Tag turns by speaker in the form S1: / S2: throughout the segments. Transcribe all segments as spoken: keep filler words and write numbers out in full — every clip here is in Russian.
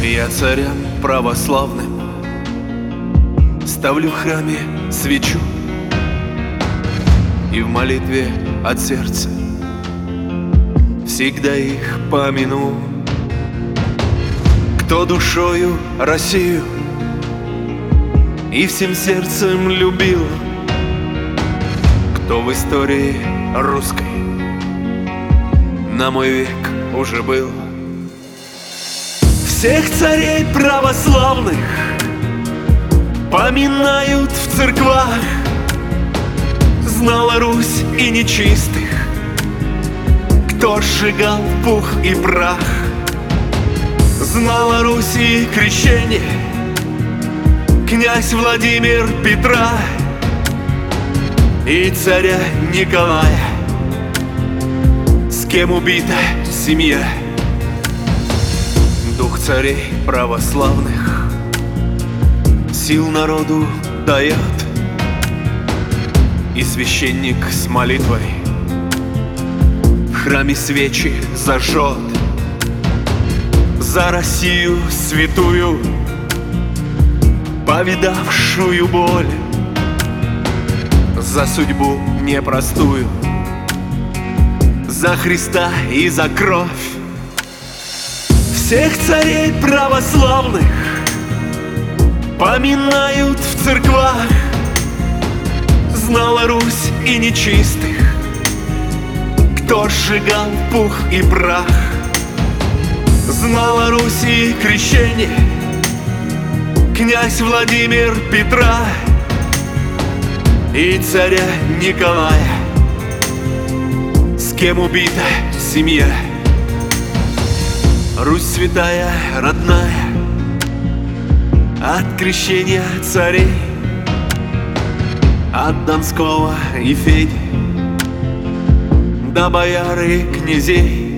S1: Я царям православным ставлю в храме свечу и в молитве от сердца всегда их помяну. Кто душою Россию и всем сердцем любил, кто в истории русской на мой век уже был. Всех царей православных поминают в церквах. Знала Русь и нечистых, кто сжигал пух и прах. Знала Русь и крещение князь Владимир Петра и царя Николая, с кем убита семья. Дух царей православных сил народу дает, и священник с молитвой в храме свечи зажжет за Россию святую, повидавшую боль, за судьбу непростую, за Христа и за кровь. Всех царей православных поминают в церквах. Знала Русь и нечистых, кто сжигал пух и прах. Знала Русь и крещение князь Владимир Петра и царя Николая, с кем убита семья. Русь святая, родная, от крещения царей, от Донского и Феди до бояр и князей.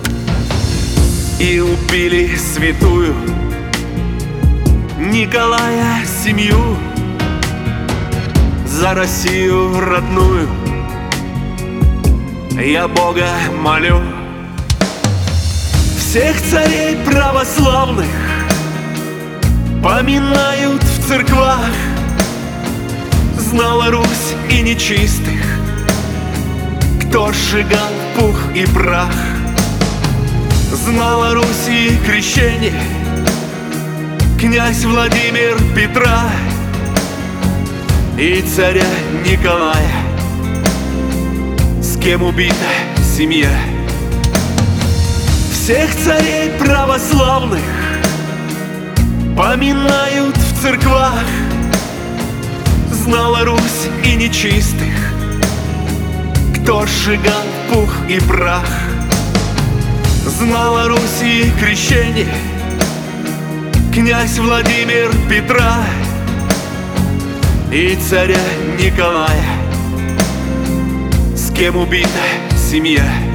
S1: И убили святую Николая семью за Россию родную. Я Бога молю. Всех царей православных поминают в церквах. Знала Русь и нечистых, кто сжигал пух и прах. Знала Русь и крещение князь Владимир Петра и царя Николая, с кем убита семья. Всех царей православных поминают в церквах. Знала Русь и нечистых, кто сжигал пух и прах. Знала Русь и крещение князь Владимир Петра и царя Николая, с кем убита семья.